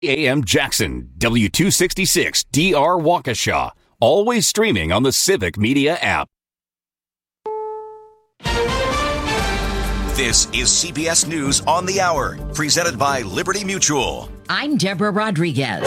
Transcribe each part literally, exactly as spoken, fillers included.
A M Jackson, W two sixty-six D R Waukesha. Always streaming on the Civic Media app. This is C B S News on the Hour, presented by Liberty Mutual. I'm Deborah Rodriguez.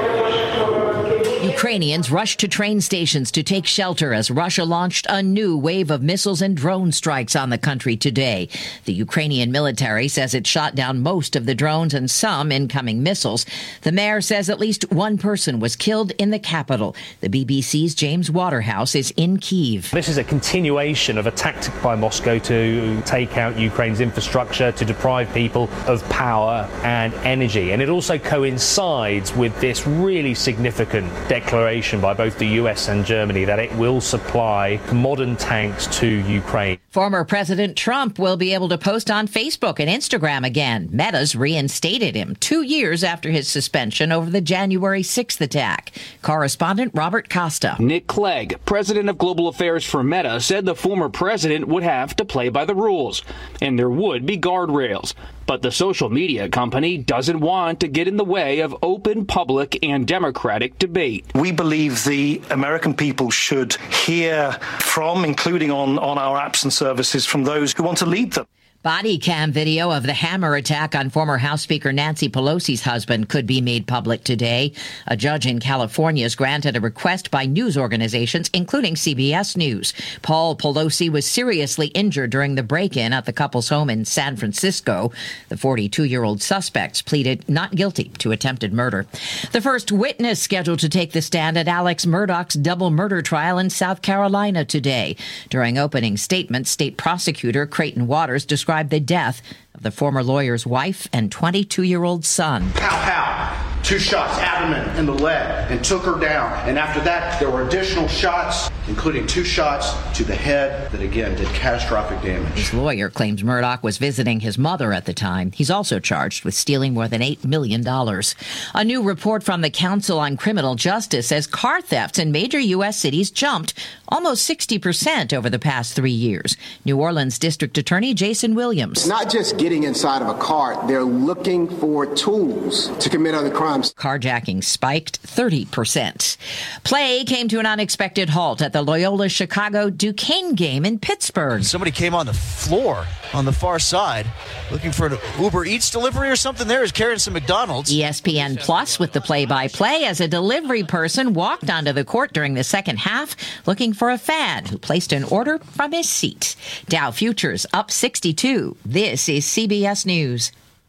Ukrainians rushed to train stations to take shelter as Russia launched a new wave of missiles and drone strikes on the country today. The Ukrainian military says it shot down most of the drones and some incoming missiles. The mayor says at least one person was killed in the capital. The B B C's James Waterhouse is in Kyiv. This is a continuation of a tactic by Moscow to take out Ukraine's infrastructure, to deprive people of power and energy. And it also coincides with this really significant declaration by both the U S and Germany that it will supply modern tanks to Ukraine. Former President Trump will be able to post on Facebook and Instagram again. Meta's reinstated him two years after his suspension over the January sixth attack. Correspondent Robert Costa. Nick Clegg, president of global affairs for Meta, said the former president would have to play by the rules, and there would be guardrails. But the social media company doesn't want to get in the way of open, public, and democratic debate. We believe the American people should hear from, including on, on our apps and services, from those who want to lead them. Body cam video of the hammer attack on former House Speaker Nancy Pelosi's husband could be made public today. A judge in California has granted a request by news organizations, including C B S News. Paul Pelosi was seriously injured during the break-in at the couple's home in San Francisco. The forty-two-year-old suspects pleaded not guilty to attempted murder. The first witness scheduled to take the stand at Alex Murdaugh's double murder trial in South Carolina today. During opening statements, state prosecutor Creighton Waters described the death of the former lawyer's wife and twenty-two-year-old son. Pow, pow. Two shots, abdomen in the leg, and took her down. And after that, there were additional shots, including two shots to the head that, again, did catastrophic damage. His lawyer claims Murdaugh was visiting his mother at the time. He's also charged with stealing more than eight million dollars. A new report from the Council on Criminal Justice says car thefts in major U S cities jumped almost sixty percent over the past three years. New Orleans District Attorney Jason Williams. It's not just getting inside of a car. They're looking for tools to commit other crimes. Carjacking spiked thirty percent. Play came to an unexpected halt at the Loyola Chicago Duquesne game in Pittsburgh. Somebody came on the floor on the far side looking for an Uber Eats delivery or something. There is carrying some McDonald's. E S P N Plus with the play-by-play as a delivery person walked onto the court during the second half looking for a fan who placed an order from his seat. Dow futures up sixty-two. This is C B S News.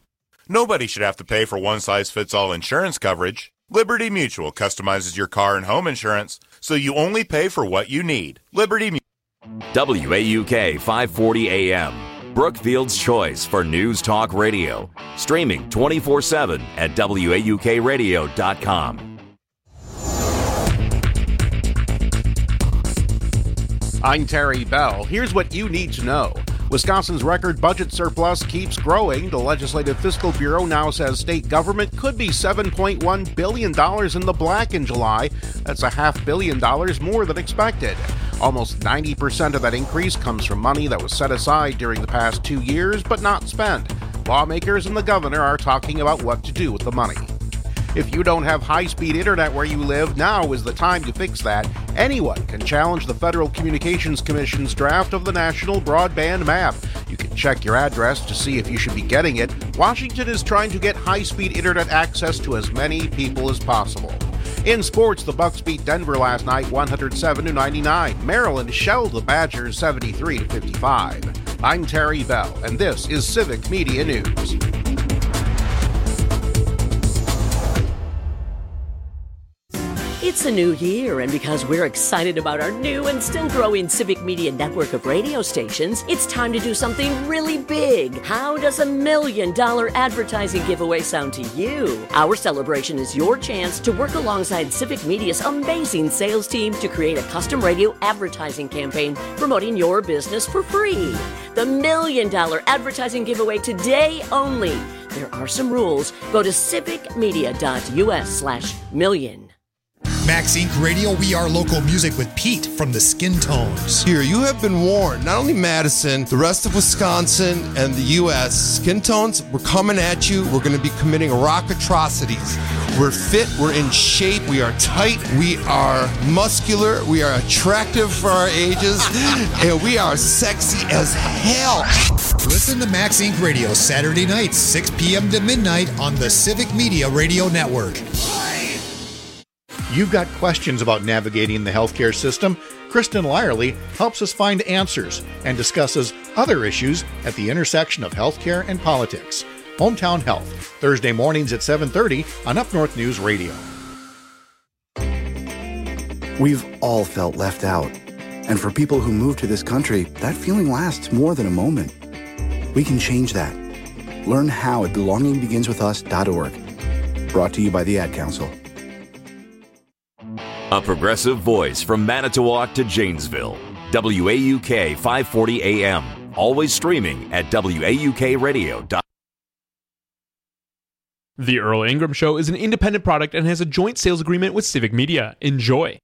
Nobody should have to pay for one-size-fits-all insurance coverage. Liberty Mutual customizes your car and home insurance, so you only pay for what you need. Liberty Mutual. W A U K five forty A M, Brookfield's choice for news talk radio. Streaming twenty-four seven at W A U K radio dot com. I'm Terry Bell. Here's what you need to know. Wisconsin's record budget surplus keeps growing. The Legislative Fiscal Bureau now says state government could be seven point one billion dollars in the black in July. That's a half billion dollars more than expected. Almost ninety percent of that increase comes from money that was set aside during the past two years but not spent. Lawmakers and the governor are talking about what to do with the money. If you don't have high-speed internet where you live, now is the time to fix that. Anyone can challenge the Federal Communications Commission's draft of the National Broadband Map. You can check your address to see if you should be getting it. Washington is trying to get high-speed internet access to as many people as possible. In sports, the Bucks beat Denver last night one hundred seven to ninety-nine. Maryland shelled the Badgers seventy-three to fifty-five. I'm Terry Bell, and this is Civic Media News. It's a new year, and because we're excited about our new and still growing Civic Media network of radio stations, it's time to do something really big. How does a million dollar advertising giveaway sound to you? Our celebration is your chance to work alongside Civic Media's amazing sales team to create a custom radio advertising campaign promoting your business for free. The million dollar advertising giveaway today only. There are some rules. Go to civic media dot U S slash million. Max Incorporated. Radio, we are local music with Pete from the Skin Tones. Here, you have been warned. Not only Madison, the rest of Wisconsin and the U S Skin Tones, we're coming at you. We're going to be committing rock atrocities. We're fit. We're in shape. We are tight. We are muscular. We are attractive for our ages. And we are sexy as hell. Listen to Max Incorporated. Radio Saturday nights, six p.m. to midnight on the Civic Media Radio Network. You've got questions about navigating the healthcare system? Kristen Lyerly helps us find answers and discusses other issues at the intersection of healthcare and politics. Hometown Health, Thursday mornings at seven thirty on Up North News Radio. We've all felt left out. And for people who move to this country, that feeling lasts more than a moment. We can change that. Learn how at belonging begins with us dot org. Brought to you by the Ad Council. A progressive voice from Manitowoc to Janesville. W A U K five forty A M. Always streaming at W A U K radio dot com. The Earl Ingram Show is an independent product and has a joint sales agreement with Civic Media. Enjoy.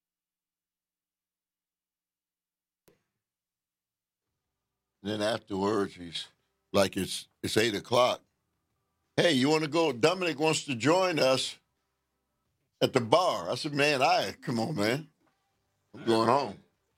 Then afterwards, he's like, it's it's eight o'clock. Hey, you want to go? Dominic wants to join us at the bar. I said, man, I come on, man. I'm going home.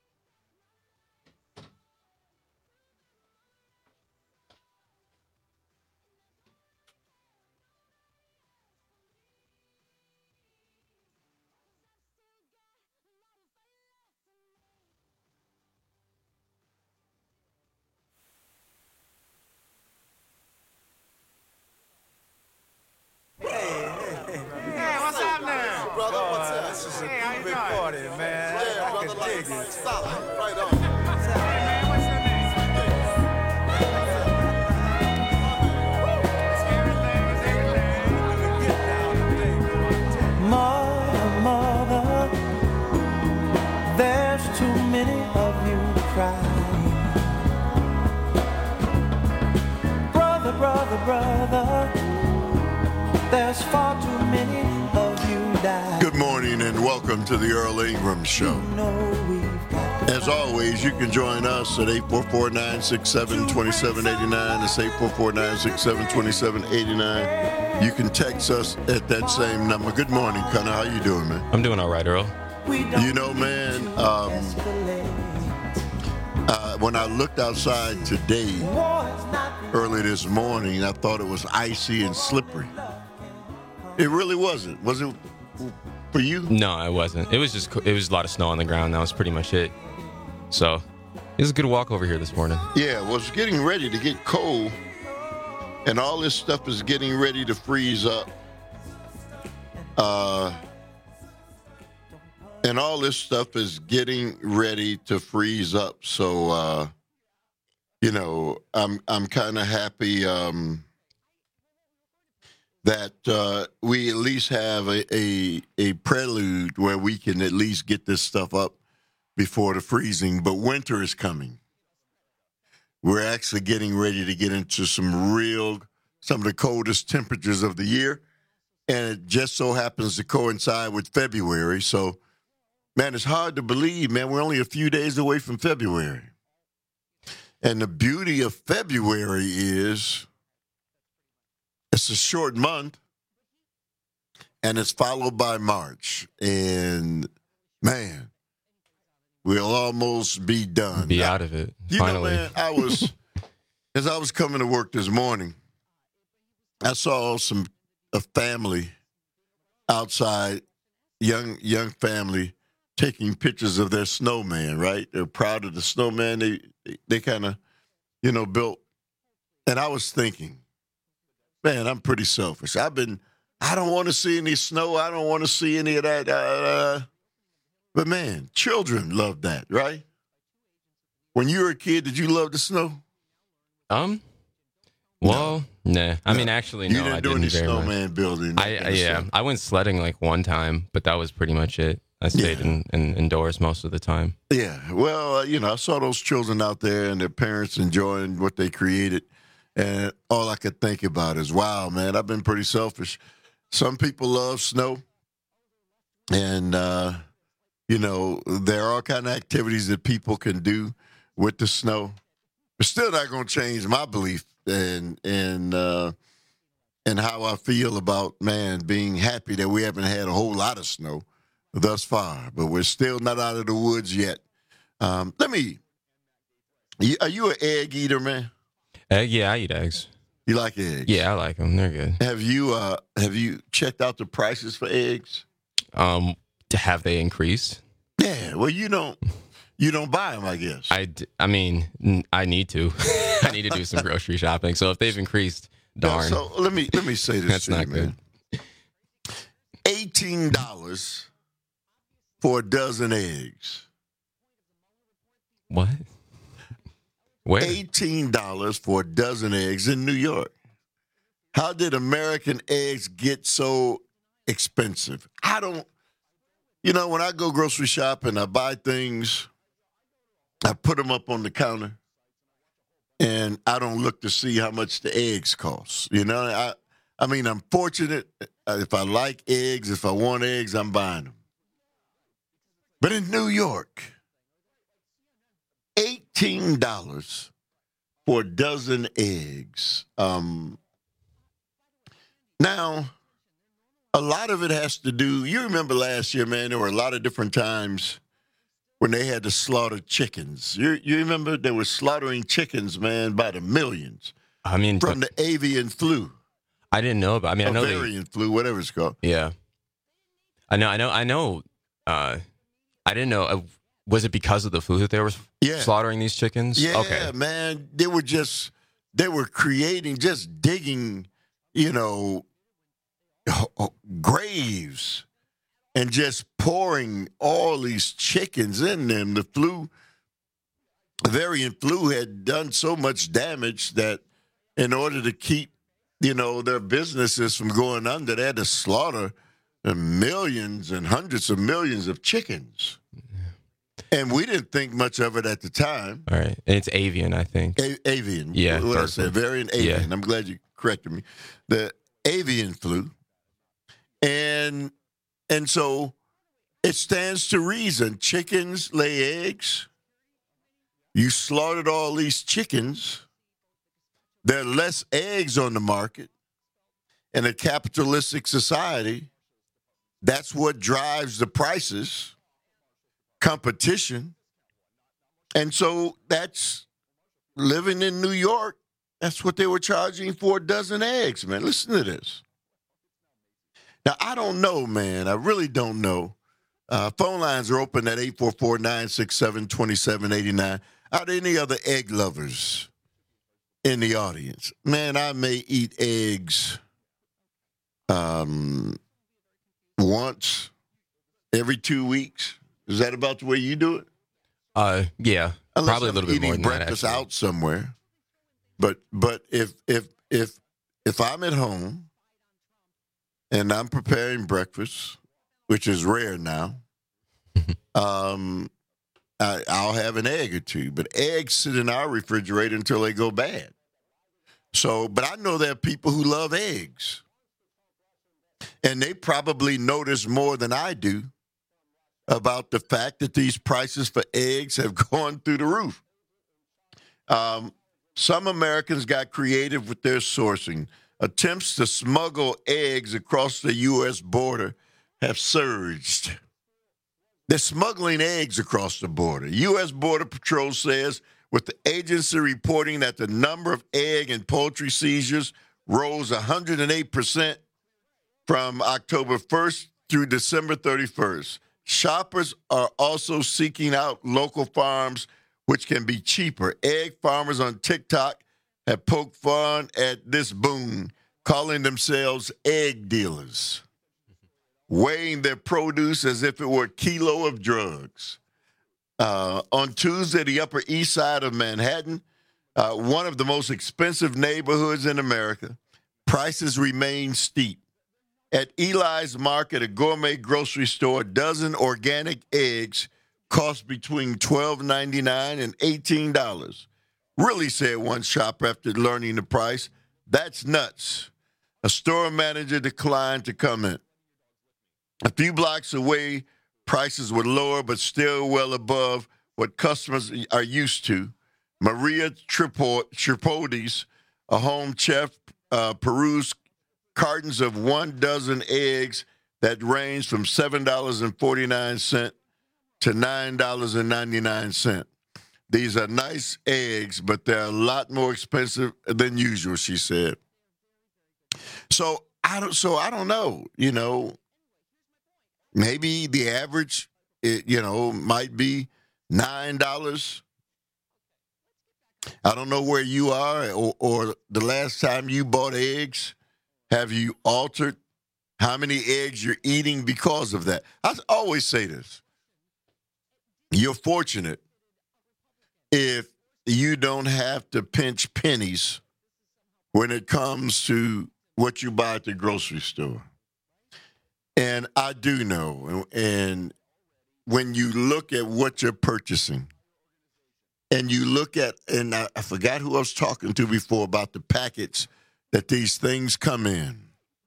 Brother, there's far too many of you die. Good morning and welcome to the Earl Ingram Show. As always, you can join us at eight four four, nine six seven, two seven eight nine. That's eight four four, nine six seven, two seven eight nine. You can text us at that same number. Good morning, Connor. How you doing, man? I'm doing all right, Earl. You know, man, um, uh, when I looked outside today, early this morning, I thought it was icy and slippery. It really wasn't. Was it for you? No, it wasn't. It was just it was a lot of snow on the ground. That was pretty much it. So it was a good walk over here this morning. Yeah, well, it's getting ready to get cold, and all this stuff is getting ready to freeze up. Uh, and all this stuff is getting ready to freeze up. So, uh, you know, I'm I'm kind of happy um, that uh, we at least have a, a a prelude where we can at least get this stuff up before the freezing. But winter is coming. We're actually getting ready to get into some real, some of the coldest temperatures of the year, and it just so happens to coincide with February. So, man, it's hard to believe, man. We're only a few days away from February. And the beauty of February is it's a short month, and it's followed by March. And, man, we'll almost be done. Be out of it, you finally. know, man, I was, as I was coming to work this morning, I saw some a family outside, young young family, taking pictures of their snowman, right? They're proud of the snowman they they, they kind of, you know, built. And I was thinking, man, I'm pretty selfish. I've been, I don't want to see any snow. I don't want to see any of that. Uh, but, man, children love that, right? When you were a kid, did you love the snow? Um, well, no. nah. I no. mean, actually, no, you didn't I do didn't any very snowman much. building. I, I yeah, I went sledding like one time, but that was pretty much it. I stayed yeah. in, in, indoors most of the time. Yeah, well, uh, you know, I saw those children out there and their parents enjoying what they created, and all I could think about is, wow, man, I've been pretty selfish. Some people love snow. And, uh, you know, there are all kind of activities that people can do with the snow. It's still not going to change my belief and and uh, and how I feel about, man, being happy that we haven't had a whole lot of snow thus far. But we're still not out of the woods yet. Um, let me, are you an egg eater, man? Egg, yeah, I eat eggs. You like eggs? Yeah, I like them. They're good. Have you uh, have you checked out the prices for eggs? Um, have they increased? Yeah. Well, you don't you don't buy them, I guess. I, d- I mean, n- I need to. I need to do some grocery shopping. So if they've increased, darn. No, so let me let me say this. That's to not you, good. Man. Eighteen dollars for a dozen eggs. What? Where? Eighteen dollars for a dozen eggs in New York. How did American eggs get so expensive? I don't. You know, when I go grocery shopping, I buy things. I put them up on the counter, and I don't look to see how much the eggs cost. You know, I. I mean, I'm fortunate. If I like eggs, if I want eggs, I'm buying them. But in New York, eighteen dollars for a dozen eggs. Um, now, a lot of it has to do, you remember last year, man, there were a lot of different times when they had to slaughter chickens. You, you remember they were slaughtering chickens, man, by the millions. I mean, from the avian flu. I didn't know about. I mean, I know Bavarian they, flu, whatever it's called. Yeah, I know. I know. I know. Uh, I didn't know. Uh, was it because of the flu that they were yeah. slaughtering these chickens? Yeah, okay. man. They were just they were creating, just digging, you know, graves and just pouring all these chickens in them. The flu, the Bavarian flu, had done so much damage that in order to keep, you know, their businesses from going under, they had to slaughter millions and hundreds of millions of chickens. And we didn't think much of it at the time. All right. And it's avian, I think. A- avian. Yeah. What I said, Bavarian avian. Yeah. I'm glad you corrected me. The avian flu. And and so it stands to reason. Chickens lay eggs. You slaughtered all these chickens. There are less eggs on the market. In a capitalistic society, that's what drives the prices, competition. And so that's living in New York. That's what they were charging for a dozen eggs, man. Listen to this. Now, I don't know, man. I really don't know. Uh, phone lines are open at eight four four, nine six seven, two seven eight nine. Are there any other egg lovers in the audience? Man, I may eat eggs um, once every two weeks. Is that about the way you do it? Uh, yeah, Unless probably I'm a little bit more eating than breakfast that, out somewhere. But but if if if if I'm at home and I'm preparing breakfast, which is rare now, um, I, I'll have an egg or two. But eggs sit in our refrigerator until they go bad. So, but I know there are people who love eggs, and they probably notice more than I do about the fact that these prices for eggs have gone through the roof. Um, some Americans got creative with their sourcing. Attempts to smuggle eggs across the U S border have surged. They're smuggling eggs across the border. U S Border Patrol says, with the agency reporting that the number of egg and poultry seizures rose one hundred eight percent from October first through December thirty-first. Shoppers are also seeking out local farms, which can be cheaper. Egg farmers on TikTok have poked fun at this boon, calling themselves egg dealers, weighing their produce as if it were a kilo of drugs. Uh, on Tuesday, the Upper East Side of Manhattan, uh, one of the most expensive neighborhoods in America, prices remain steep. At Eli's Market, a gourmet grocery store, a dozen organic eggs cost between twelve ninety-nine and eighteen dollars. Really, said one shopper after learning the price, that's nuts. A store manager declined to comment. A few blocks away, prices were lower, but still well above what customers are used to. Maria Tripodi's, a home chef, uh, perused cartons of one dozen eggs that range from seven dollars and forty-nine cents to nine dollars and ninety-nine cents. These are nice eggs, but they're a lot more expensive than usual, she said. So I don't. So I don't know. You know, maybe the average, it, you know, might be nine dollars. I don't know where you are, or, or the last time you bought eggs. Have you altered how many eggs you're eating because of that? I always say this. You're fortunate if you don't have to pinch pennies when it comes to what you buy at the grocery store. And I do know, and when you look at what you're purchasing, and you look at, and I, I forgot who I was talking to before about the packets that these things come in.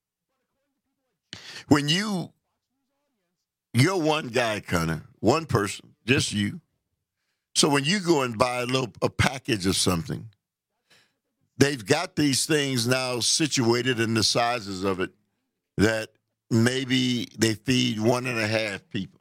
When you, you're one guy, Connor, one person, just you. So when you go and buy a little a package of something, they've got these things now situated in the sizes of it that maybe they feed one and a half people.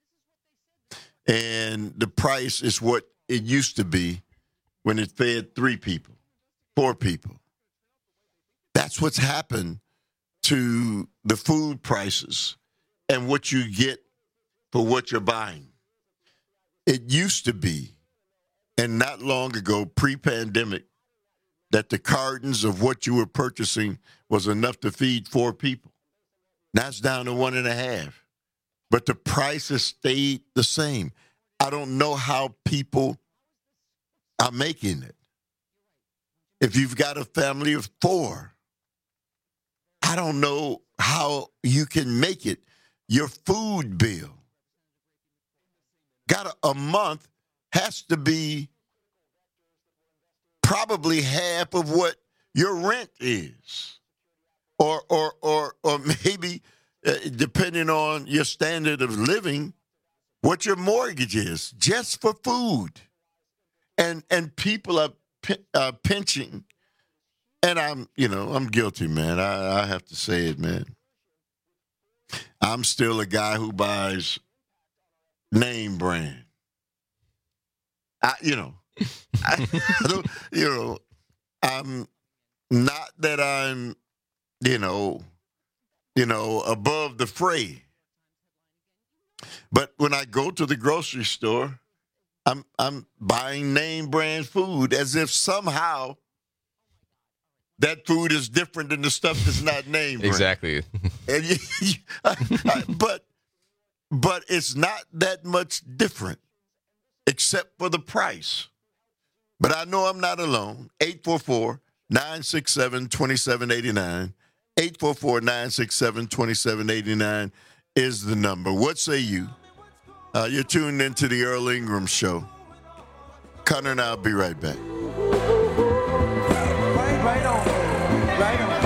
And the price is what it used to be when it fed three people, four people. That's what's happened to the food prices and what you get for what you're buying. It used to be, and not long ago, pre-pandemic, that the cartons of what you were purchasing was enough to feed four people. Now it's down to one and a half. But the price has stayed the same. I don't know how people are making it. If you've got a family of four, I don't know how you can make it. Your food bill, got a, a month, has to be probably half of what your rent is. Or, or, or, or maybe, uh, depending on your standard of living, what your mortgage is, just for food. And and people are uh, pinching. And I'm, you know, I'm guilty, man. I, I have to say it, man. I'm still a guy who buys name brand. I, you know, I, I don't, you know, I'm not that I'm, you know, you know, above the fray. But when I go to the grocery store, I'm I'm buying name brand food as if somehow that food is different than the stuff that's not name brand. Exactly. And you, you, I, I, but but it's not that much different, except for the price. But I know I'm not alone. eight four four, nine six seven, two seven eight nine. eight four four, nine six seven, two seven eight nine is the number. What say you? Uh, you're tuned into the Earl Ingram Show. Connor and I'll be right back. Right, right on. Right on.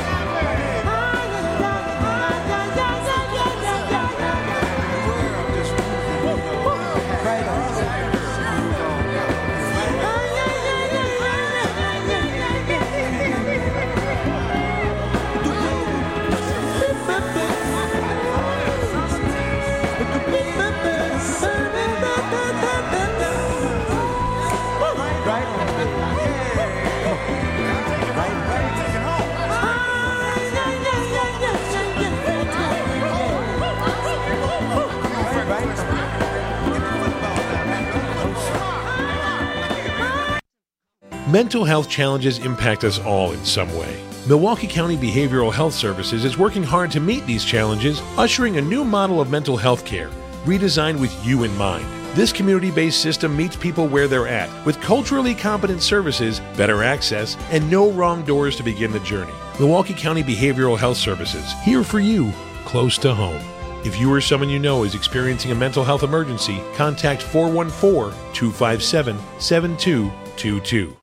Mental health challenges impact us all in some way. Milwaukee County Behavioral Health Services is working hard to meet these challenges, ushering a new model of mental health care, redesigned with you in mind. This community-based system meets people where they're at, with culturally competent services, better access, and no wrong doors to begin the journey. Milwaukee County Behavioral Health Services, here for you, close to home. If you or someone you know is experiencing a mental health emergency, contact four one four, two five seven, seven two two two.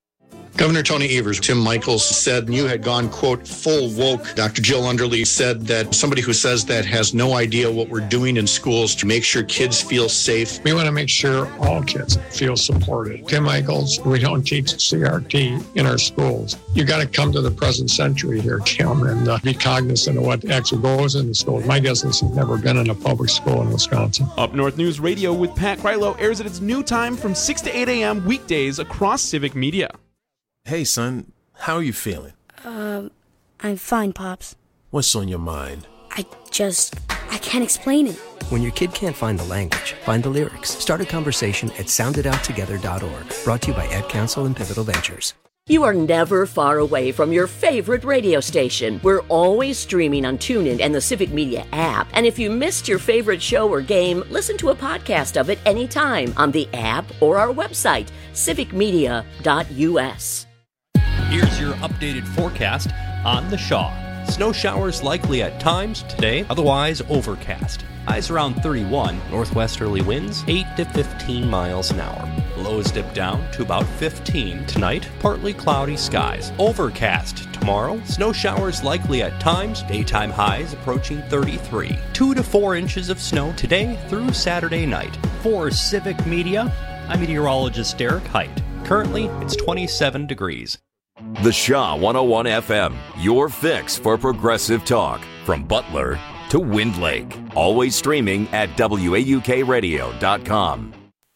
Governor Tony Evers, Tim Michaels said you had gone, quote, full woke. Doctor Jill Underly said that somebody who says that has no idea what we're doing in schools to make sure kids feel safe. We want to make sure all kids feel supported. Tim Michaels, we don't teach C R T in our schools. You got to come to the present century here, Kim, and uh, be cognizant of what actually goes in the schools. My guess is he's never been in a public school in Wisconsin. Up North News Radio with Pat Krylo airs at its new time from six to eight a.m. weekdays across Civic Media. Hey, son, how are you feeling? Um, I'm fine, Pops. What's on your mind? I just, I can't explain it. When your kid can't find the language, find the lyrics. Start a conversation at sound it out together dot org. Brought to you by Ad Council and Pivotal Ventures. You are never far away from your favorite radio station. We're always streaming on TuneIn and the Civic Media app. And if you missed your favorite show or game, listen to a podcast of it anytime on the app or our website, civic media dot u s. Here's your updated forecast on the Shaw. Snow showers likely at times today, otherwise overcast. Highs around thirty-one, northwesterly winds eight to fifteen miles an hour. Lows dip down to about fifteen tonight, partly cloudy skies. Overcast tomorrow, snow showers likely at times, daytime highs approaching thirty-three. Two to four inches of snow today through Saturday night. For Civic Media, I'm meteorologist Derek Height. Currently, it's twenty-seven degrees. The Shaw one oh one F M, your fix for progressive talk. From Butler to Wind Lake. Always streaming at W A U K radio dot com.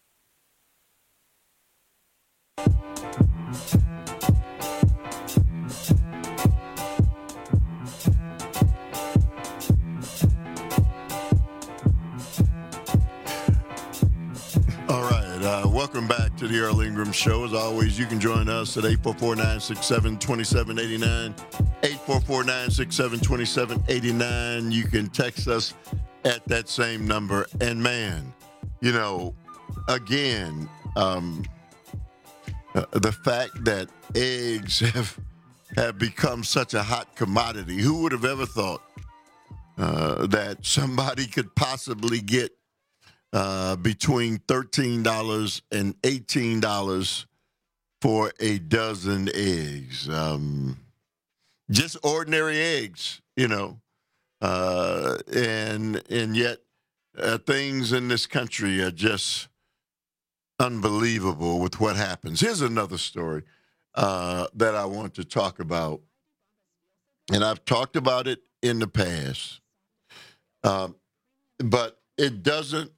All right. Uh, welcome back to the Earl Ingram Show. As always, you can join us at eight four four, nine six seven, two seven eight nine. eight four four, nine six seven, two seven eight nine. You can text us at that same number. And, man, you know, again, um, uh, the fact that eggs have, have become such a hot commodity, who would have ever thought uh, that somebody could possibly get Uh, between thirteen dollars and eighteen dollars for a dozen eggs. Um, just ordinary eggs, you know. Uh, and and yet uh, things in this country are just unbelievable with what happens. Here's another story uh, that I want to talk about. And I've talked about it in the past. Um, but it doesn't,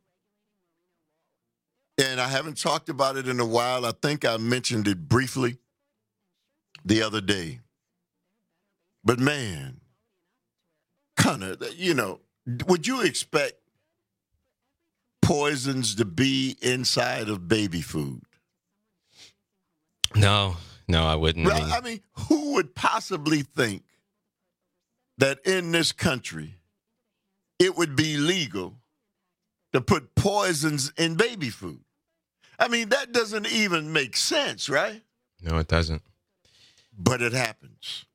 and I haven't talked about it in a while. I think I mentioned it briefly the other day. But, man, kind of, you know, would you expect poisons to be inside of baby food? No, no, I wouldn't. Right? I mean, who would possibly think that in this country it would be legal to put poisons in baby food? I mean, that doesn't even make sense, right? No, it doesn't. But it happens.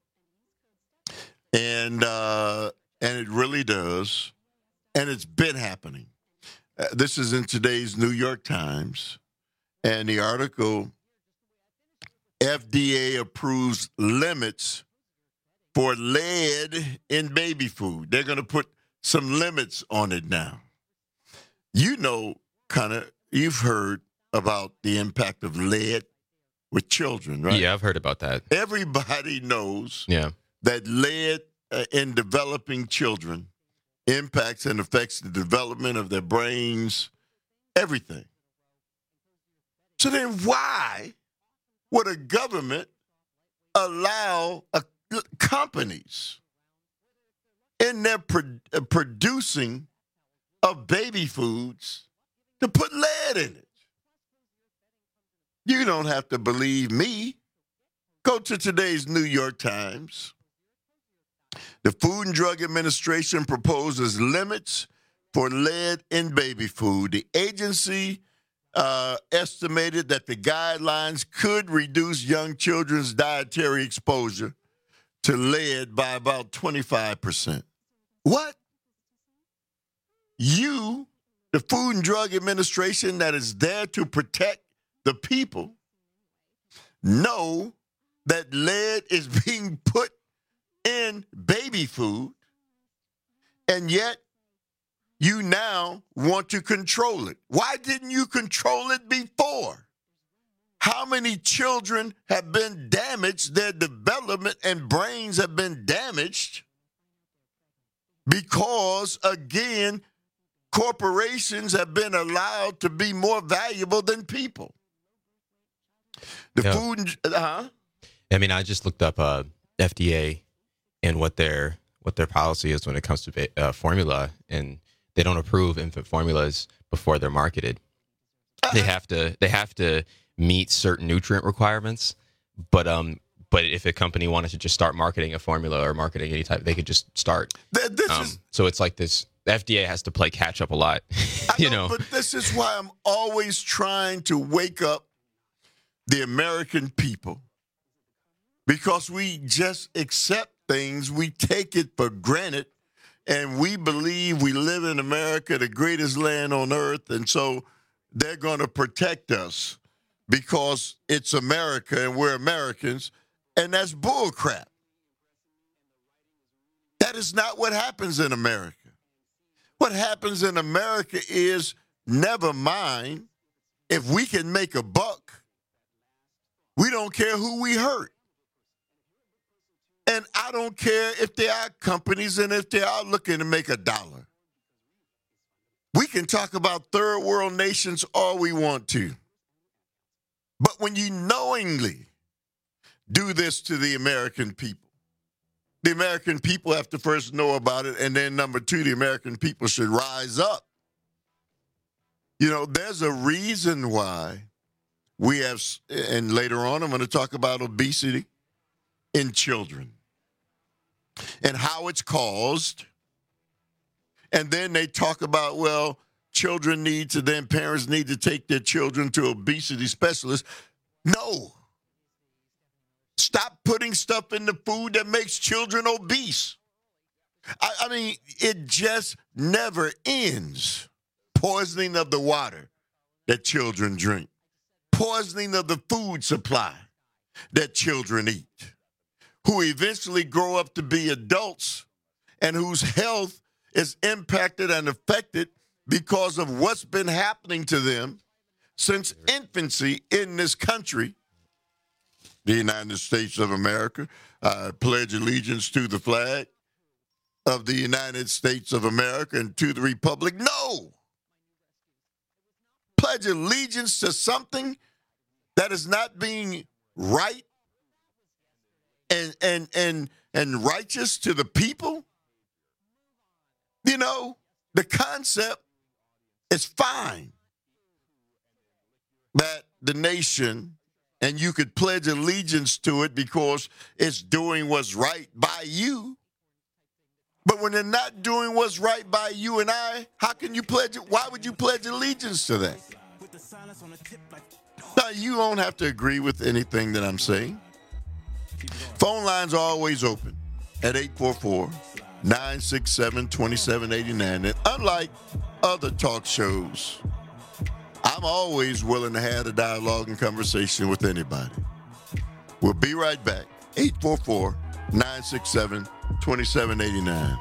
And uh, and it really does. And it's been happening. Uh, this is in today's New York Times. And the article, F D A approves limits for lead in baby food. They're going to put some limits on it now. You know, kind of, you've heard about the impact of lead with children, right? Yeah, I've heard about that. Everybody knows yeah. that lead uh, in developing children impacts and affects the development of their brains, everything. So then why would a government allow a, companies in their pro- uh, producing of baby foods to put lead in it? You don't have to believe me. Go to today's New York Times. The Food and Drug Administration proposes limits for lead in baby food. The agency uh, estimated that the guidelines could reduce young children's dietary exposure to lead by about twenty-five percent. What? You, the Food and Drug Administration that is there to protect the people, know that lead is being put in baby food, and yet you now want to control it. Why didn't you control it before? How many children have been damaged, their development and brains have been damaged because, again, corporations have been allowed to be more valuable than people. The Yeah. food, huh? I mean, I just looked up uh, F D A and what their what their policy is when it comes to uh, formula, and they don't approve infant formulas before they're marketed. They have to they have to meet certain nutrient requirements, but um, but if a company wanted to just start marketing a formula or marketing any type, they could just start. This um, is, so it's like this. The F D A has to play catch up a lot, you know. But this is why I'm always trying to wake up the American people, because we just accept things, we take it for granted, and we believe we live in America, the greatest land on earth, and so they're going to protect us because it's America and we're Americans, and that's bull crap. That is not what happens in America. What happens in America is, never mind, if we can make a buck, we don't care who we hurt. And I don't care if there are companies and if they are looking to make a dollar. We can talk about third world nations all we want to. But when you knowingly do this to the American people, the American people have to first know about it, and then number two, the American people should rise up. You know, there's a reason why we have, and later on I'm going to talk about obesity in children and how it's caused. And then they talk about, well, children need to, then parents need to take their children to obesity specialists. No. Stop putting stuff in the food that makes children obese. I, I mean, it just never ends. Poisoning of the water that children drink. Poisoning of the food supply that children eat, who eventually grow up to be adults and whose health is impacted and affected because of what's been happening to them since infancy in this country, the United States of America. I pledge allegiance to the flag of the United States of America and to the republic. No! Pledge allegiance to something that is not being right and and and and righteous to the people. You know, the concept is fine that the nation, and you could pledge allegiance to it because it's doing what's right by you. But when they're not doing what's right by you and I, how can you pledge it? Why would you pledge allegiance to that? Now, you don't have to agree with anything that I'm saying. Phone lines are always open at eight four four, nine six seven, two seven eight nine. And unlike other talk shows, I'm always willing to have a dialogue and conversation with anybody. We'll be right back. eight four four, nine six seven, two seven eight nine.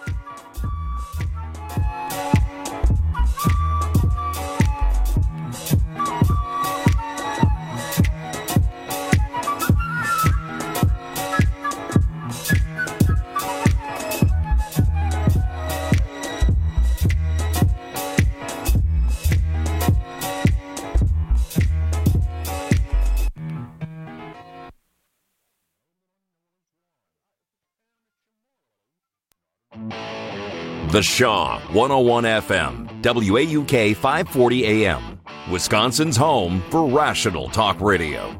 The Shaw one oh one F M, W A U K five forty A M, Wisconsin's home for rational talk radio.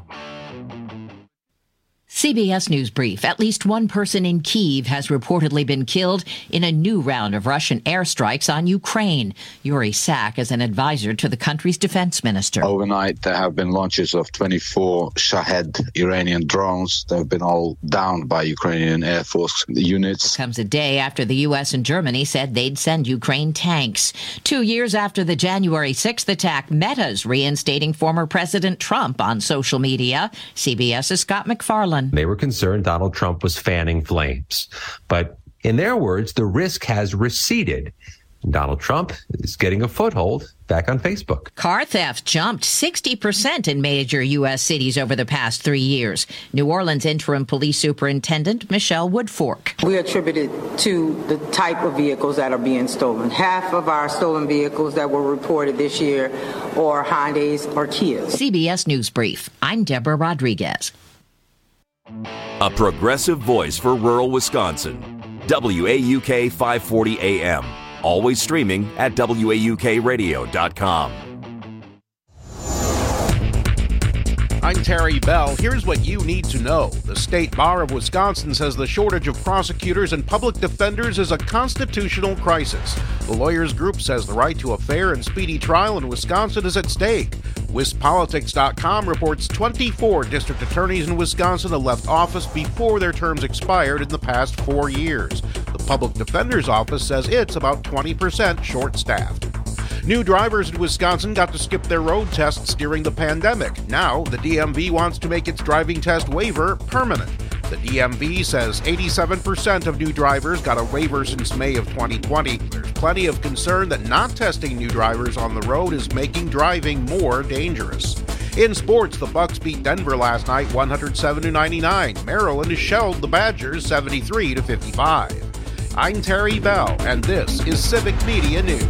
C B S News Brief. At least one person in Kyiv has reportedly been killed in a new round of Russian airstrikes on Ukraine. Yuri Sak is an advisor to the country's defense minister. Overnight, there have been launches of twenty-four Shahed Iranian drones. They've been all downed by Ukrainian Air Force units. It comes a day after the U S and Germany said they'd send Ukraine tanks. Two years after the January sixth attack, Meta's reinstating former President Trump on social media. CBS's Scott McFarland. Wisconsin. They were concerned Donald Trump was fanning flames. But in their words, the risk has receded. Donald Trump is getting a foothold back on Facebook. Car theft jumped sixty percent in major U S cities over the past three years. New Orleans interim police superintendent Michelle Woodfork. We attribute it to the type of vehicles that are being stolen. Half of our stolen vehicles that were reported this year are Hyundais or Kias. C B S News Brief. I'm Deborah Rodriguez. A progressive voice for rural Wisconsin. W A U K five forty A M. Always streaming at W A U K radio dot com. I'm Terry Bell. Here's what you need to know. The State Bar of Wisconsin says the shortage of prosecutors and public defenders is a constitutional crisis. The lawyers group says the right to a fair and speedy trial in Wisconsin is at stake. Wis Politics dot com reports twenty-four district attorneys in Wisconsin have left office before their terms expired in the past four years. The Public Defender's Office says it's about twenty percent short-staffed. New drivers in Wisconsin got to skip their road tests during the pandemic. Now, the D M V wants to make its driving test waiver permanent. The D M V says eighty-seven percent of new drivers got a waiver since May of twenty twenty. There's plenty of concern that not testing new drivers on the road is making driving more dangerous. In sports, the Bucks beat Denver last night one oh seven to ninety-nine. Maryland has shelled the Badgers seventy-three to fifty-five. I'm Terry Bell, and this is Civic Media News.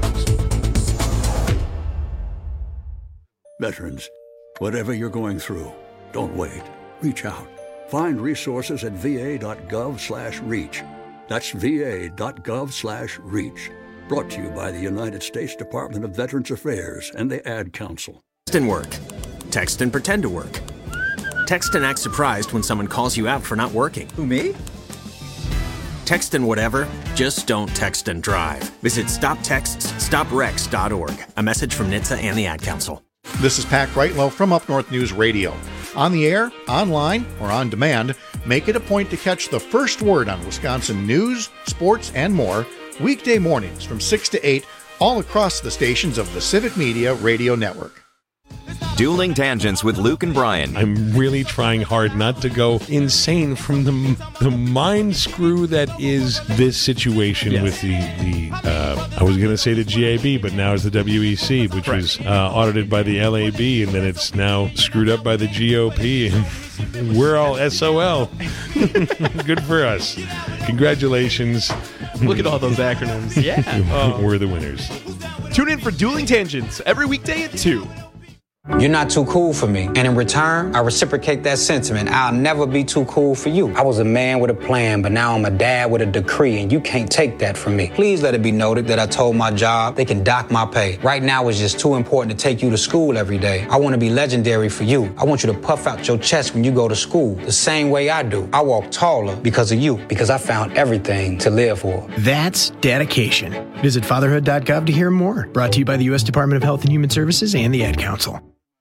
Veterans, whatever you're going through, don't wait. Reach out. Find resources at va.gov slash reach. That's va.gov slash reach. Brought to you by the United States Department of Veterans Affairs and the Ad Council. Text and work. Text and pretend to work. Text and act surprised when someone calls you out for not working. Who, me? Text and whatever, just don't text and drive. Visit stop texts stop wrecks dot org. A message from N H T S A and the Ad Council. This is Pat Greitlow from Up North News Radio. On the air, online, or on demand, make it a point to catch the first word on Wisconsin news, sports, and more weekday mornings from six to eight all across the stations of the Civic Media Radio Network. Dueling Tangents with Luke and Brian. I'm really trying hard not to go insane from the the mind screw that is this situation yes. with the, the uh, I was going to say the G A B, but now it's the W E C, which right. was uh, audited by the L A B, and then it's now screwed up by the G O P, and we're all S O L. Good for us. Congratulations. Look at all those acronyms. Yeah. Oh. We're the winners. Tune in for Dueling Tangents every weekday at two. You're not too cool for me. And in return, I reciprocate that sentiment. I'll never be too cool for you. I was a man with a plan, but now I'm a dad with a decree, and you can't take that from me. Please let it be noted that I told my job they can dock my pay. Right now, it's just too important to take you to school every day. I want to be legendary for you. I want you to puff out your chest when you go to school, the same way I do. I walk taller because of you, because I found everything to live for. That's dedication. Visit fatherhood dot gov to hear more. Brought to you by the U S Department of Health and Human Services and the Ad Council.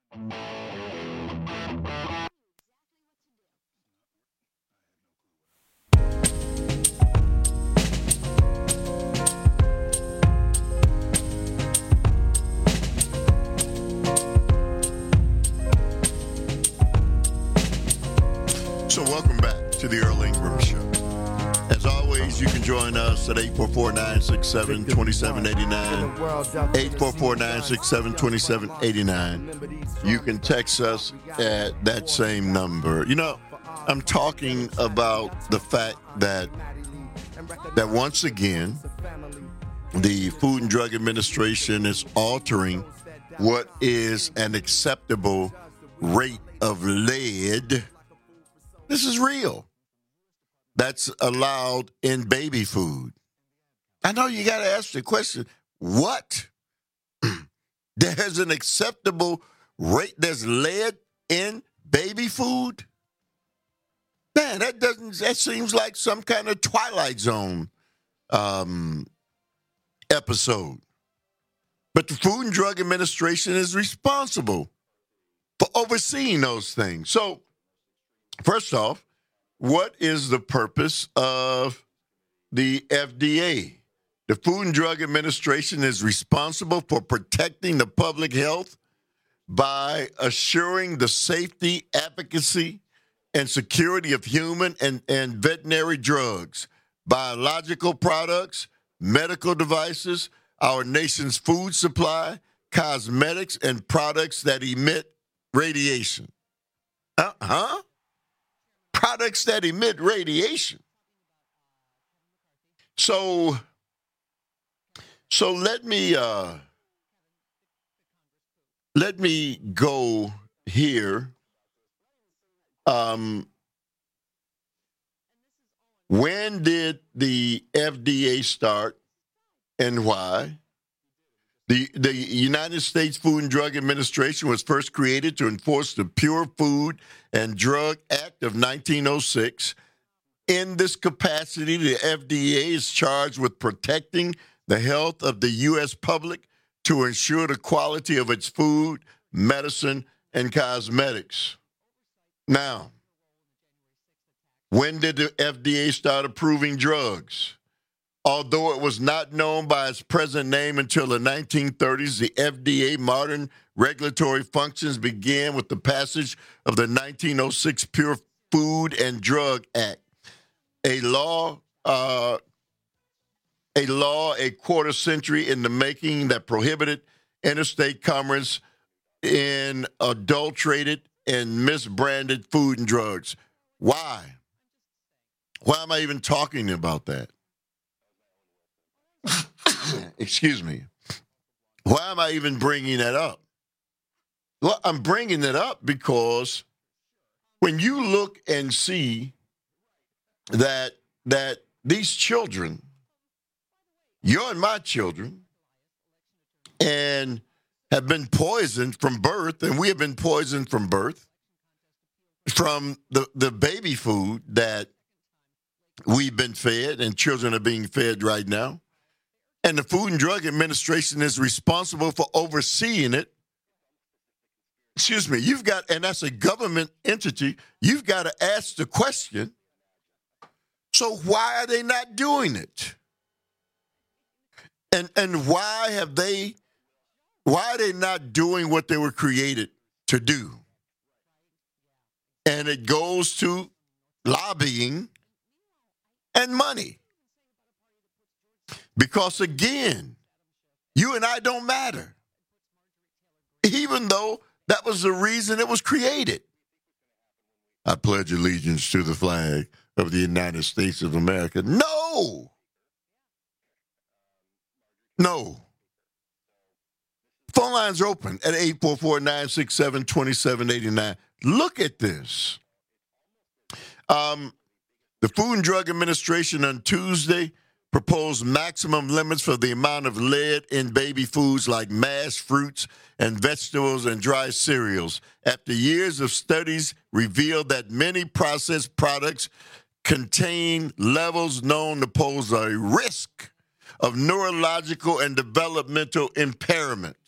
So welcome back to the Earl Ingram Show. As always, you can join us at eight four four, nine six seven, two seven eight nine, eight four four, nine six seven, two seven eight nine. You can text us at that same number. You know, I'm talking about the fact that that once again, the Food and Drug Administration is altering what is an acceptable rate of lead. This is real. That's allowed in baby food. I know you got to ask the question, what? There's an acceptable rate, there's lead in baby food? Man, that doesn't, that seems like some kind of Twilight Zone um, episode. But the Food and Drug Administration is responsible for overseeing those things. So, first off, what is the purpose of the F D A? The Food and Drug Administration is responsible for protecting the public health by assuring the safety, efficacy, and security of human and, and veterinary drugs, biological products, medical devices, our nation's food supply, cosmetics, and products that emit radiation. Uh-huh. Products that emit radiation. So, so let me uh, let me go here. Um, when did the F D A start and why? The, the United States Food and Drug Administration was first created to enforce the Pure Food and Drug Act of nineteen oh six. In this capacity, the F D A is charged with protecting the health of the U S public to ensure the quality of its food, medicine, and cosmetics. Now, when did the F D A start approving drugs? Although it was not known by its present name until the nineteen thirties, the F D A modern regulatory functions began with the passage of the nineteen oh six Pure Food and Drug Act, a law, uh, a law a quarter century in the making that prohibited interstate commerce in adulterated and misbranded food and drugs. Why? Why am I even talking about that? Excuse me. Why am I even bringing that up? Well, I'm bringing it up because when you look and see that that these children, your and my children, and have been poisoned from birth, and we have been poisoned from birth, from the, the baby food that we've been fed and children are being fed right now. And the Food and Drug Administration is responsible for overseeing it. Excuse me, you've got, and that's a government entity, you've got to ask the question, so why are they not doing it? And and why have they, why are they not doing what they were created to do? And it goes to lobbying and money. Because again, you and I don't matter, even though that was the reason it was created. I pledge allegiance to the flag of the United States of America. No! No. Phone lines are open at eight four four, nine six seven, two seven eight nine. Look at this. Um, the Food and Drug Administration on Tuesday proposed maximum limits for the amount of lead in baby foods like mashed fruits and vegetables and dry cereals, after years of studies revealed that many processed products contain levels known to pose a risk of neurological and developmental impairment.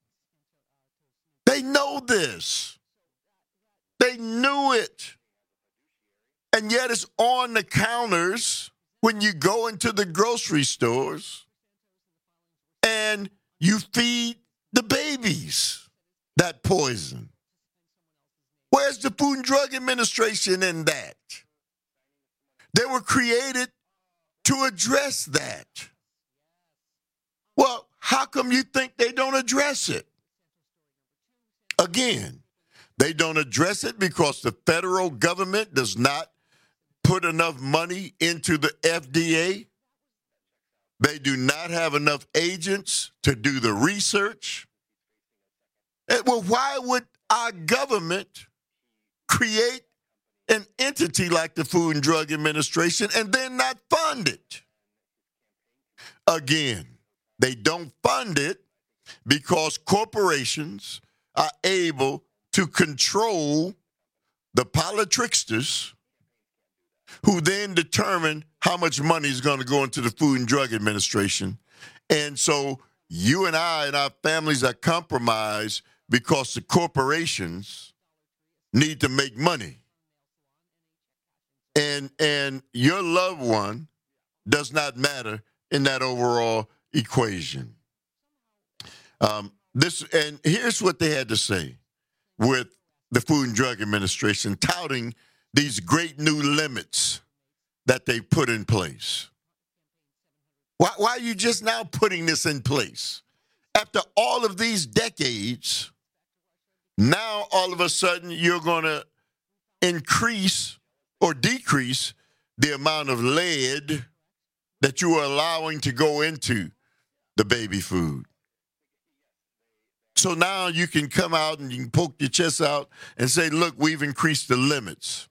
They know this. They knew it. And yet it's on the counters when you go into the grocery stores and you feed the babies that poison. Where's the Food and Drug Administration in that? They were created to address that. Well, how come you think they don't address it? Again, they don't address it because the federal government does not put enough money into the F D A. They do not have enough agents to do the research. And, well, why would our government create an entity like the Food and Drug Administration and then not fund it? Again, they don't fund it because corporations are able to control the politricksters who then determine how much money is going to go into the Food and Drug Administration. And so you and I and our families are compromised because the corporations need to make money. And, and your loved one does not matter in that overall equation. Um, this and here's what they had to say with the Food and Drug Administration touting these great new limits that they put in place? Why, why are you just now putting this in place? After all of these decades, now all of a sudden you're going to increase or decrease the amount of lead that you are allowing to go into the baby food. So now you can come out and you can poke your chest out and say, look, we've increased the limits.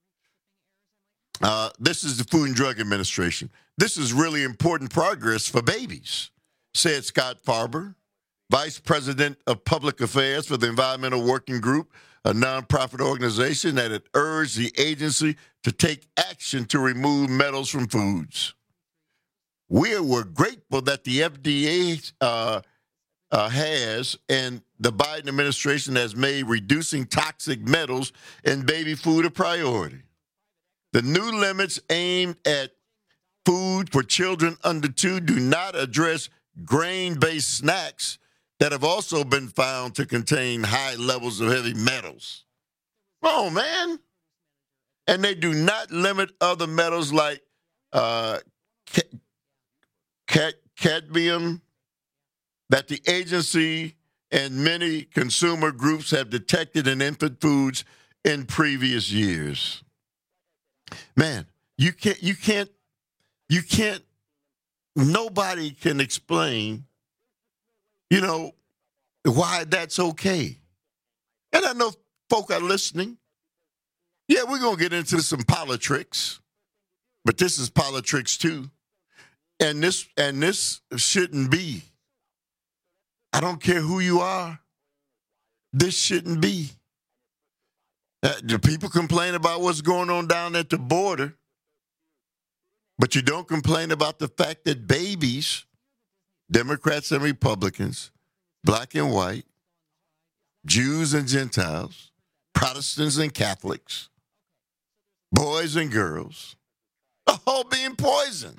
Uh, this is the Food and Drug Administration. This is really important progress for babies, said Scott Farber, Vice President of Public Affairs for the Environmental Working Group, a nonprofit organization that had urged the agency to take action to remove metals from foods. We were grateful that the F D A uh, uh, has and the Biden administration has made reducing toxic metals in baby food a priority. The new limits aimed at food for children under two do not address grain-based snacks that have also been found to contain high levels of heavy metals. Oh, man. And they do not limit other metals like uh, ca- ca- cadmium that the agency and many consumer groups have detected in infant foods in previous years. Man, you can't, you can't, you can't, nobody can explain, you know, why that's okay. And I know folk are listening. Yeah, we're going to get into some politics, but this is politics too. And this, and this shouldn't be. I don't care who you are. This shouldn't be. Uh, the people complain about what's going on down at the border, but you don't complain about the fact that babies, Democrats and Republicans, black and white, Jews and Gentiles, Protestants and Catholics, boys and girls, are all being poisoned.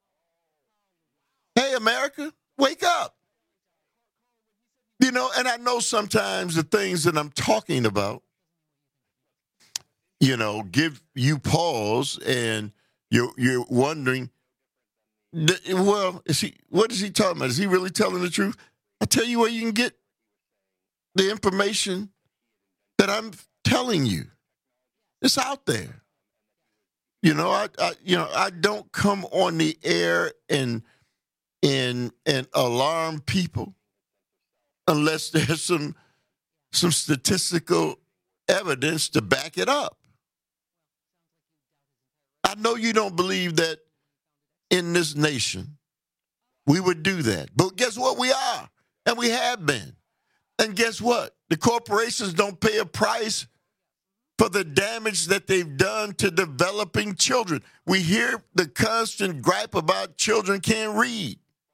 Hey, America, wake up. You know, and I know sometimes the things that I'm talking about, you know, give you pause and you're, you're wondering, well, is he, what is he talking about? Is he really telling the truth? I tell you where you can get the information that I'm telling you. It's out there. You know, I, I you know, I don't come on the air and and and alarm people unless there's some some statistical evidence to back it up. I know you don't believe that in this nation we would do that. But guess what? We are, and we have been. And guess what? The corporations don't pay a price for the damage that they've done to developing children. We hear the constant gripe about children can't read.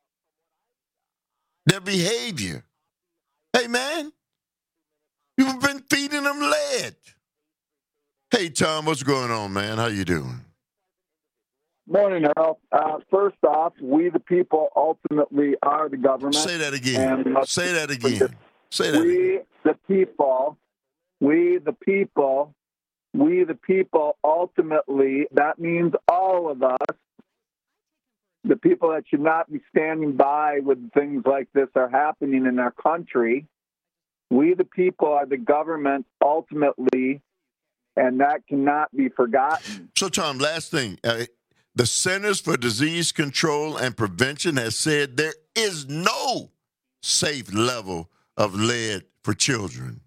Their behavior. Hey, man, you've been feeding them lead. Hey, Tom, what's going on, man? How you doing? Morning, Earl. Uh, first off, we the people ultimately are the government. Say that again. And Say that again. Say that we, again. the people, we the people, we the people ultimately, that means all of us, the people that should not be standing by when things like this are happening in our country. We the people are the government ultimately, and that cannot be forgotten. So, Tom, last thing. Uh, the Centers for Disease Control and Prevention has said there is no safe level of lead for children.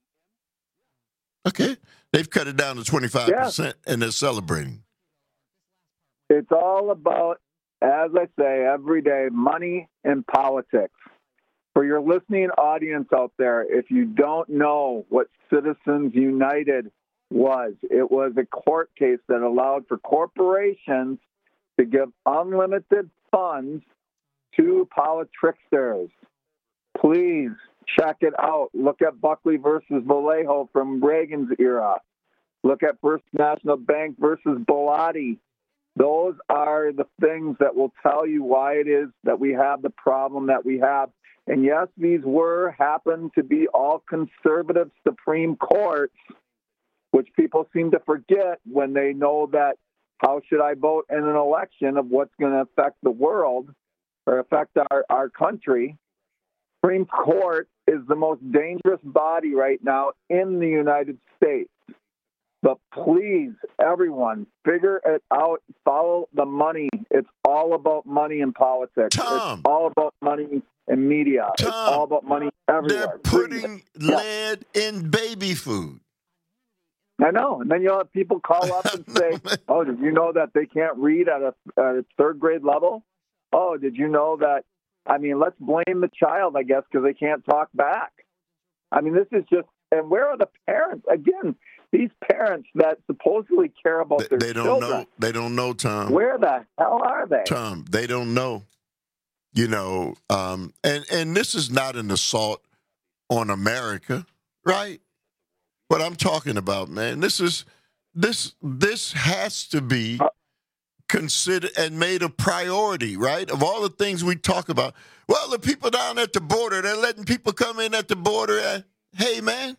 Okay. They've cut it down to twenty-five percent, yeah. And they're celebrating. It's all about, as I say, every day, money and politics. For your listening audience out there, if you don't know what Citizens United was, it was a court case that allowed for corporations to give unlimited funds to politricksters. Please check it out. Look at Buckley versus Vallejo from Reagan's era. Look at First National Bank versus Bellotti. Those are the things that will tell you why it is that we have the problem that we have. And yes, these were, happen to be all conservative Supreme Courts, which people seem to forget when they know that how should I vote in an election of what's going to affect the world or affect our, our country. Supreme Court is the most dangerous body right now in the United States. But please, everyone, figure it out. Follow the money. It's all about money in politics. Tom, it's all about money in media. Tom, it's all about money everywhere. They're putting lead yeah. in baby food. I know. And then you'll have people call up and say, oh, did you know that they can't read at a, at a third grade level? Oh, did you know that? I mean, let's blame the child, I guess, because they can't talk back. I mean, this is just, and where are the parents? Again, these parents that supposedly care about they, their they don't children. know. They don't know, Tom. Where the hell are they? Tom, they don't know. You know, um, and, and this is not an assault on America, right? What I'm talking about, man, this is this this has to be considered and made a priority, right? Of all the things we talk about. Well, the people down at the border, they're letting people come in at the border. And, hey, man,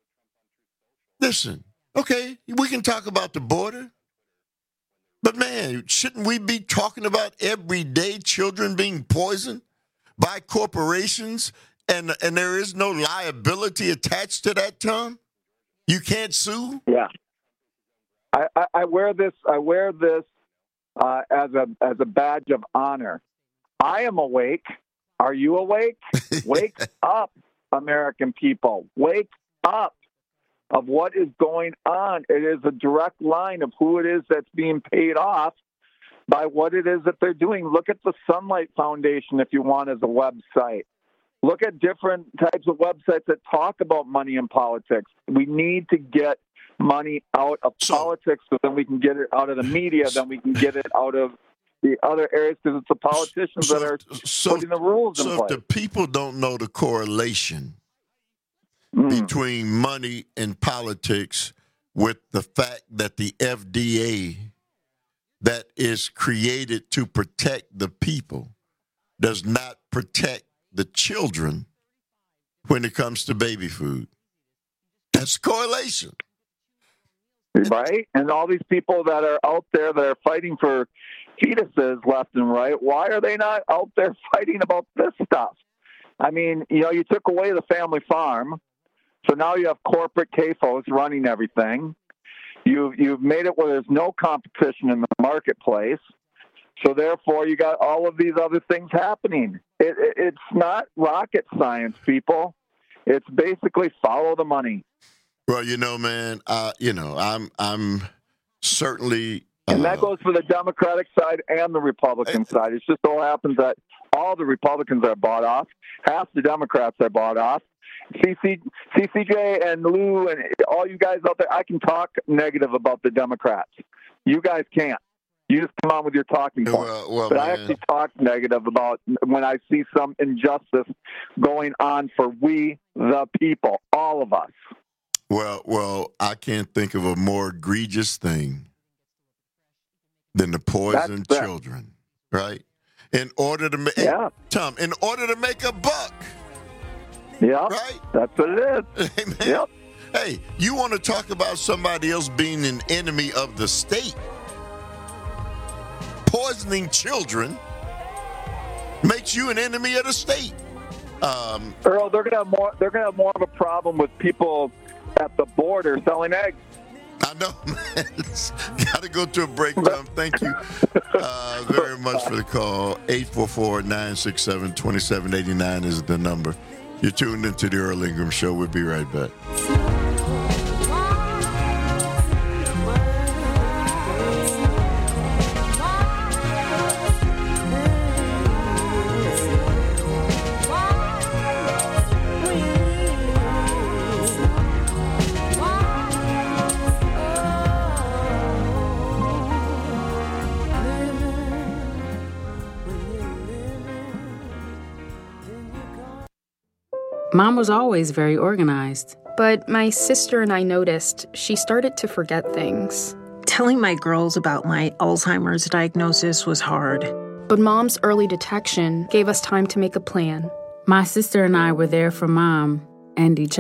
listen, okay, we can talk about the border. But, man, shouldn't we be talking about everyday children being poisoned by corporations and and there is no liability attached to that, Tom? You can't sue? Yeah. I, I, I wear this I wear this uh, as a as a badge of honor. I am awake. Are you awake? Wake up, American people. Wake up of what is going on. It is a direct line of who it is that's being paid off by what it is that they're doing. Look at the Sunlight Foundation, if you want, as a website. Look at different types of websites that talk about money in politics. We need to get money out of so, politics so then we can get it out of the media, then we can get it out of the other areas because it's the politicians so, that are so, putting the rules so in place. So if the people don't know the correlation mm. between money and politics with the fact that the F D A that is created to protect the people does not protect the children when it comes to baby food. That's correlation. Right? And all these people that are out there that are fighting for fetuses left and right, why are they not out there fighting about this stuff? I mean, you know, you took away the family farm, so now you have corporate C A F Os running everything. You've, you've made it where there's no competition in the marketplace. So therefore, you got all of these other things happening. It, it, it's not rocket science, people. It's basically follow the money. Well, you know, man, uh, you know, I'm I'm certainly... Uh, and that goes for the Democratic side and the Republican uh, side. It just so happens that all the Republicans are bought off. Half the Democrats are bought off. C C J and Lou and all you guys out there, I can talk negative about the Democrats. You guys can't. You just come on with your talking points. Well, well, but man. I actually talk negative about when I see some injustice going on for we, the people, all of us. Well, well, I can't think of a more egregious thing than to poison That's children, that. right? In order to make, yeah. Tom, in order to make a buck. Yeah, right. That's what it is. Hey, man. Yep. Hey, you want to talk about somebody else being an enemy of the state? Poisoning children makes you an enemy of the state. Um, Earl, they're gonna have more. They're gonna have more of a problem with people at the border selling eggs. I know, man. Got to go to a break, Tom. Thank you uh, very much for the call. eight four four, nine six seven, two seven eight nine is the number. You're tuned into the Earl Ingram Show. We'll be right back. Mom was always very organized. But my sister and I noticed she started to forget things. Telling my girls about my Alzheimer's diagnosis was hard. But Mom's early detection gave us time to make a plan. My sister and I were there for Mom and each other.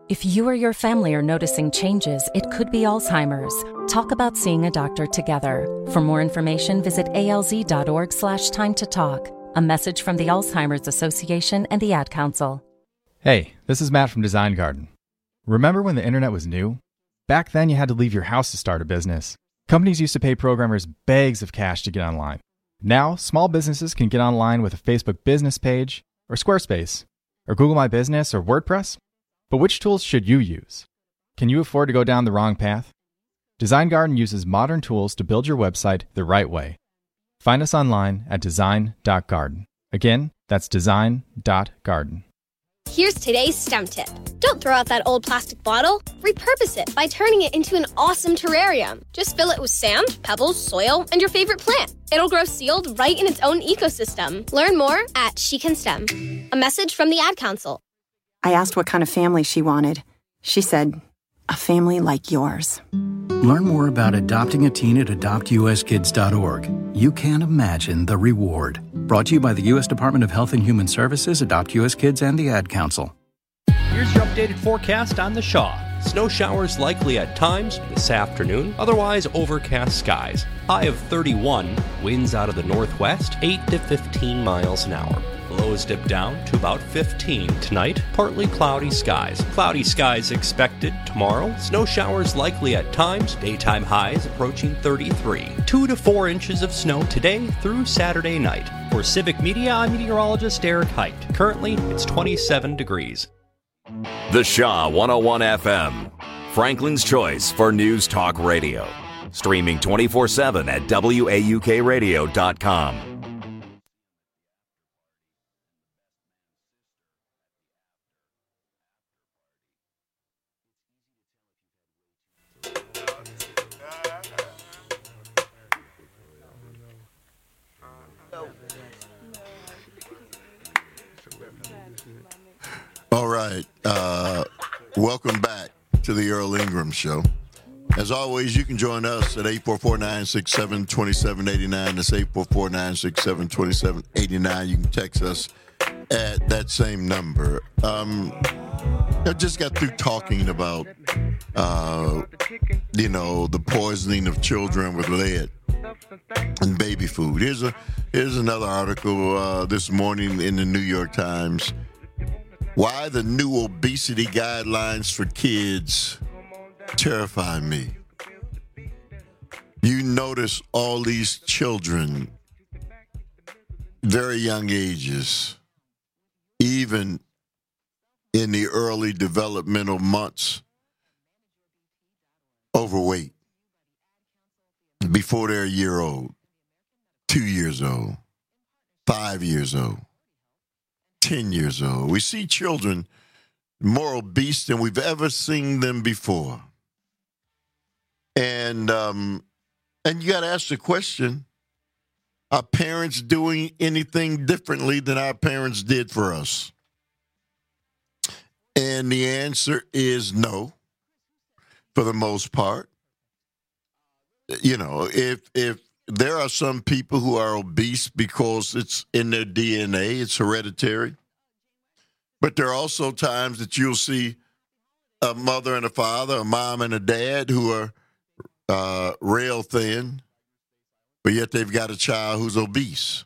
If you or your family are noticing changes, it could be Alzheimer's. Talk about seeing a doctor together. For more information, visit alz.org slash time to talk. A message from the Alzheimer's Association and the Ad Council. Hey, this is Matt from Design Garden. Remember when the internet was new? Back then, you had to leave your house to start a business. Companies used to pay programmers bags of cash to get online. Now, small businesses can get online with a Facebook business page, or Squarespace, or Google My Business, or WordPress. But which tools should you use? Can you afford to go down the wrong path? Design Garden uses modern tools to build your website the right way. Find us online at design dot garden. Again, that's design dot garden. Here's today's STEM tip. Don't throw out that old plastic bottle. Repurpose it by turning it into an awesome terrarium. Just fill it with sand, pebbles, soil, and your favorite plant. It'll grow sealed right in its own ecosystem. Learn more at She Can STEM. A message from the Ad Council. I asked what kind of family she wanted. She said, a family like yours. Learn more about adopting a teen at adopt u s kids dot org. You can't imagine the reward. Brought to you by the U S Department of Health and Human Services, Adopt U S Kids, and the Ad Council. Here's your updated forecast on the Shaw. Snow showers likely at times this afternoon, otherwise overcast skies. High of thirty-one, winds out of the northwest, eight to fifteen miles an hour. Lows dip down to about fifteen tonight. Partly cloudy skies. Cloudy skies expected tomorrow. Snow showers likely at times. Daytime highs approaching thirty-three. Two to four inches of snow today through Saturday night. For Civic Media, I'm meteorologist Eric Height. Currently, it's twenty-seven degrees. The Shaw one oh one F M. Franklin's choice for News Talk Radio. Streaming twenty-four seven at W A U K radio dot com. All right. Uh, welcome back to the Earl Ingram Show. As always, you can join us at eight four four, nine six seven, two seven eight nine. That's eight four four, nine six seven, two seven eight nine. You can text us at that same number. Um, I just got through talking about, uh, you know, the poisoning of children with lead and baby food. Here's a here's another article uh, this morning in the New York Times. Why the new obesity guidelines for kids terrify me. You notice all these children, very young ages, even in the early developmental months, overweight before they're a year old, two years old, five years old, ten years old. We see children more obese than we've ever seen them before. And um, and you got to ask the question, are parents doing anything differently than our parents did for us? And the answer is no, for the most part. You know, if if there are some people who are obese because it's in their D N A, it's hereditary. But there are also times that you'll see a mother and a father, a mom and a dad who are uh, rail thin, but yet they've got a child who's obese.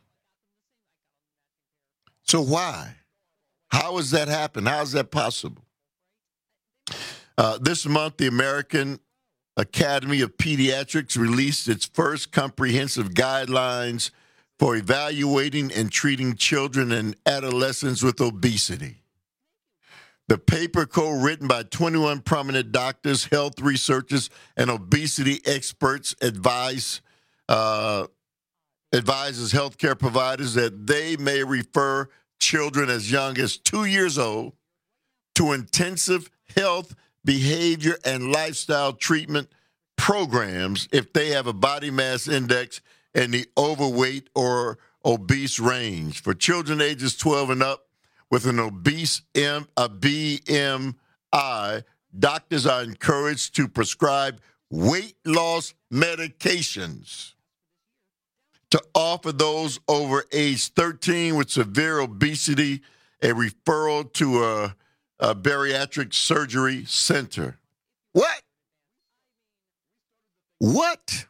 So why? How has that happened? How is that possible? Uh, this month, the American Academy of Pediatrics released its first comprehensive guidelines for evaluating and treating children and adolescents with obesity. The paper, co-written by twenty-one prominent doctors, health researchers, and obesity experts, advise, uh, advises healthcare providers that they may refer children as young as two years old to intensive health, behavior, and lifestyle treatment programs if they have a body mass index in the overweight or obese range. For children ages twelve and up with an obese M, a B M I, doctors are encouraged to prescribe weight loss medications to offer those over age thirteen with severe obesity a referral to a, uh, Bariatric Surgery Center. What? What?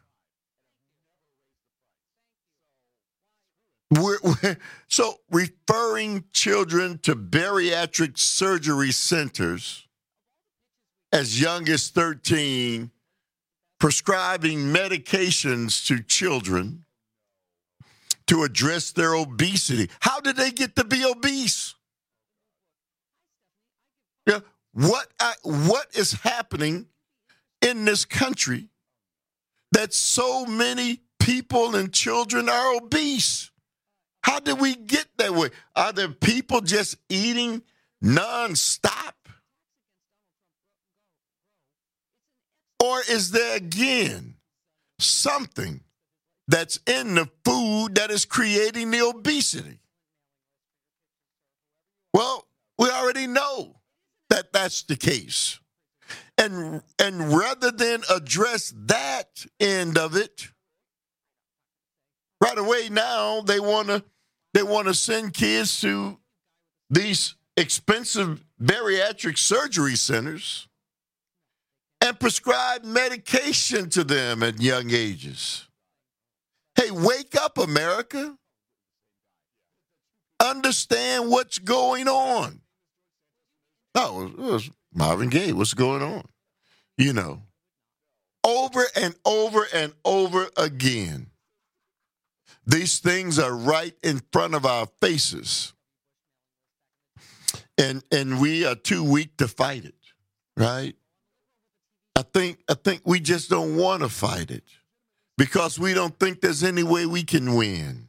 We're, we're, so referring children to bariatric surgery centers as young as thirteen, prescribing medications to children to address their obesity. How did they get to be obese? Yeah, what I, what is happening in this country that so many people and children are obese? How did we get that way? Are there people just eating nonstop? Or is there, again, something that's in the food that is creating the obesity? Well, we already know that that's the case. And, and rather than address that end of it, right away now they want to they want to send kids to these expensive bariatric surgery centers and prescribe medication to them at young ages. Hey, wake up, America. Understand what's going on. Oh, it was Marvin Gaye. What's going on? You know, over and over and over again. These things are right in front of our faces. And and we are too weak to fight it, right? I think I think we just don't want to fight it because we don't think there's any way we can win.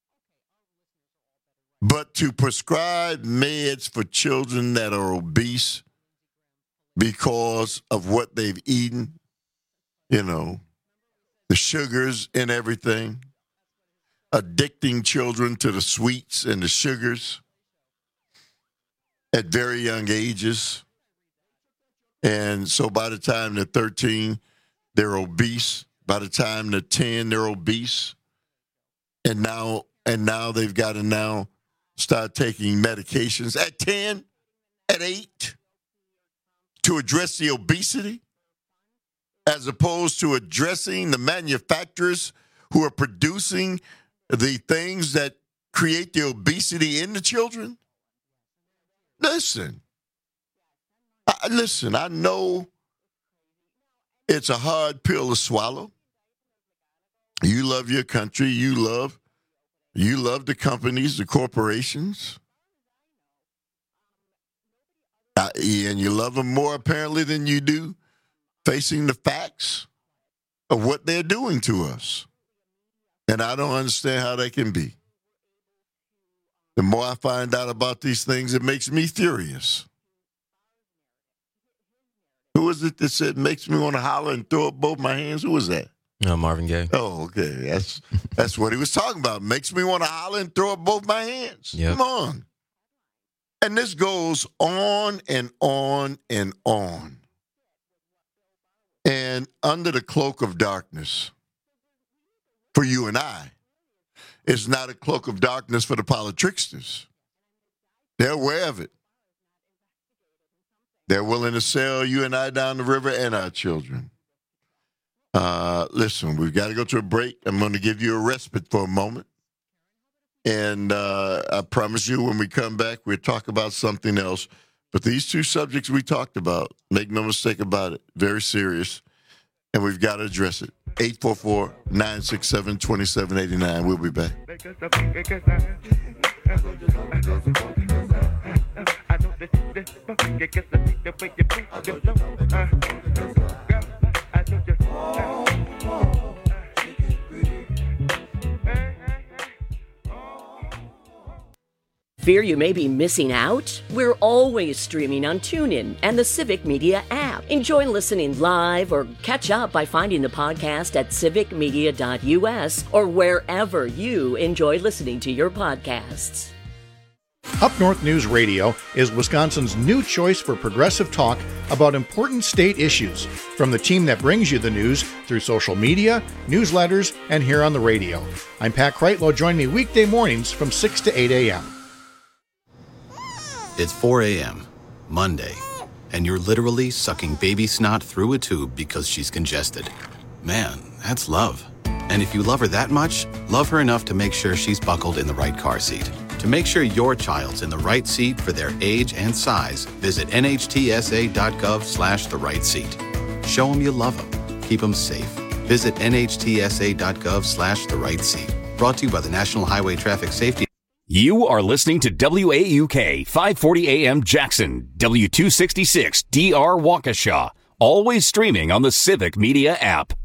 But to prescribe meds for children that are obese because of what they've eaten, you know, the sugars and everything, addicting children to the sweets and the sugars at very young ages. And so by the time they're thirteen, they're obese. By the time they're ten, they're obese. And now and now they've got to now start taking medications at ten, at eight, to address the obesity, as opposed to addressing the manufacturers who are producing the things that create the obesity in the children. Listen, I, listen, I know it's a hard pill to swallow. You love your country. You love, you love the companies, the corporations. Uh, and you love them more apparently than you do facing the facts of what they're doing to us. And I don't understand how they can be. The more I find out about these things, it makes me furious. Who was it that said, makes me want to holler and throw up both my hands? Who was that? Uh, Marvin Gaye. Oh, okay. That's that's what he was talking about. Makes me want to holler and throw up both my hands. Yep. Come on. And this goes on and on and on. And under the cloak of darkness, for you and I, it's not a cloak of darkness for the politricksters. They're aware of it. They're willing to sell you and I down the river and our children. Uh, listen, we've got to go to a break. I'm going to give you a respite for a moment. And uh, I promise you when we come back, we'll talk about something else. But these two subjects we talked about, make no mistake about it, very serious. And we've got to address it. eight four four, nine six seven, two seven eight nine. We'll be back. Fear you may be missing out? We're always streaming on TuneIn and the Civic Media app. Enjoy listening live or catch up by finding the podcast at civic media dot u s or wherever you enjoy listening to your podcasts. Up North News Radio is Wisconsin's new choice for progressive talk about important state issues, from the team that brings you the news through social media, newsletters, and here on the radio. I'm Pat Kreitlow. Join me weekday mornings from six to eight a.m. It's four a.m. Monday, and you're literally sucking baby snot through a tube because she's congested. Man, that's love. And if you love her that much, love her enough to make sure she's buckled in the right car seat. To make sure your child's in the right seat for their age and size, visit nhtsa.gov slash the right seat. Show them you love them. Keep them safe. Visit nhtsa.gov slash the right seat. Brought to you by the National Highway Traffic Safety. You are listening to W A U K five forty A M Jackson, W two sixty-six D R Waukesha. Always streaming on the Civic Media app.